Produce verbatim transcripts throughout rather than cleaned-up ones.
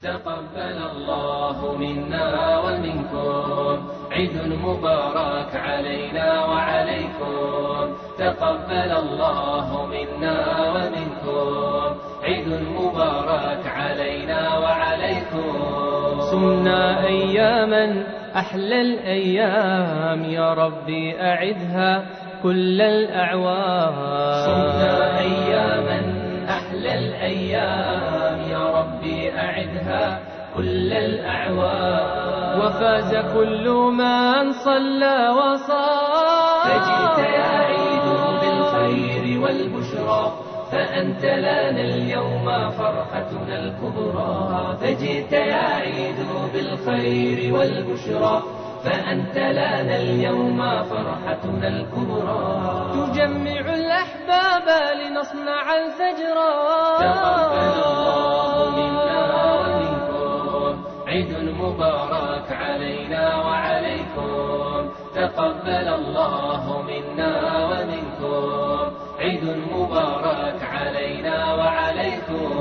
تقبل الله منا ومنكم عيد مبارك علينا وعليكم. تقبل الله منا ومنكم عيد مبارك علينا وعليكم. صمنا أياما أحلى الأيام يا ربي أعدها كل الأعوام. صمنا أياما أحلى الأيام يا ربي أعدها كل الأعوام. وفاز كل من صلى وصام. فجئت يا عيد بالخير والبشرى فأنت لنا اليوم فرحتنا الكبرى. فجئت يا عيد بالخير والبشرى فأنت لنا اليوم فرحتنا الكبرى. تجمع الأحباب لنصنع الفجرا. تقبل الله منا ومنكم عيد مبارك علينا وعليكم. تقبل الله منا ومنكم عيد مبارك علينا وعليكم.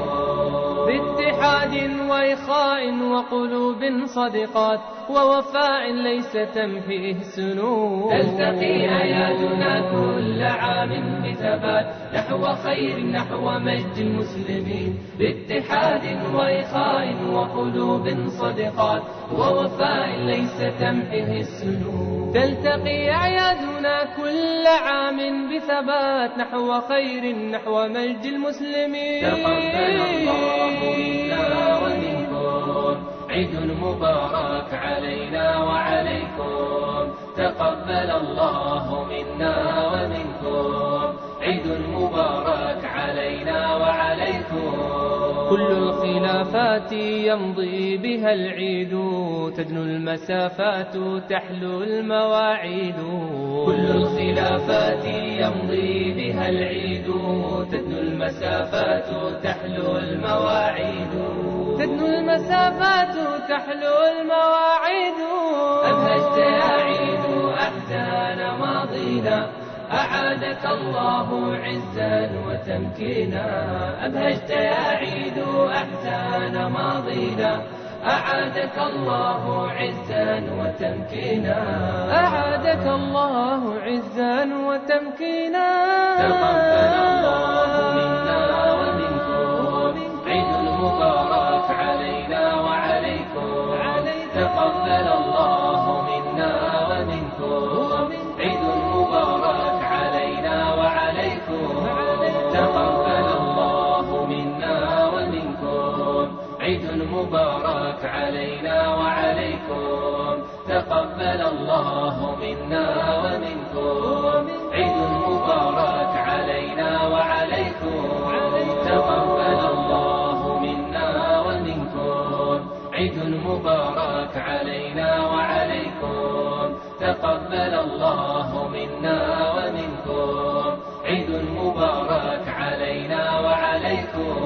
باتحاد وإخاء وقلوب صدقات ووفاء ليس تمحيه السنون. تلتقي آياتنا كل عام بثبات نحو خير نحو مجد المسلمين. باتحاد وإخاء وقلوب صدقات ووفاء ليس تمحيه السنون. تلتقي أعيادنا كل عام بثبات نحو خير نحو مجد المسلمين. تقبل الله منا ومنكم عيد مبارك علينا وعليكم. تقبل الله منا ومنكم عيد مبارك علينا وعليكم. كل الخلافات يمضي بها العيد تدنو المسافات تحلو المواعيد. كل الخلافات يمضي بها العيد تدنو المسافات تحلو المواعيد. تدنو المسافات تحلو المواعيد. أبهجت يا عيد أحزان ماضينا أعادك الله عزا وتمكينا. أبهجت يا عيد أحزان ماضينا أعادك الله عزا وتمكينا. أعادك الله عزا وتمكينا. تقبل الله منا ومنكم عيد مبارك علينا وعليكم. تقبل الله منا ومنكم عيد مبارك علينا وعليكم. تقبل الله منا ومنكم عيد مبارك علينا وعليكم. تقبل الله منا ومنكم عيد مبارك علينا وعليكم. تقبل الله منا ومنكم عيد مبارك علينا وعليكم. تقبل الله منا ومنكم عيد مبارك علينا وعليكم.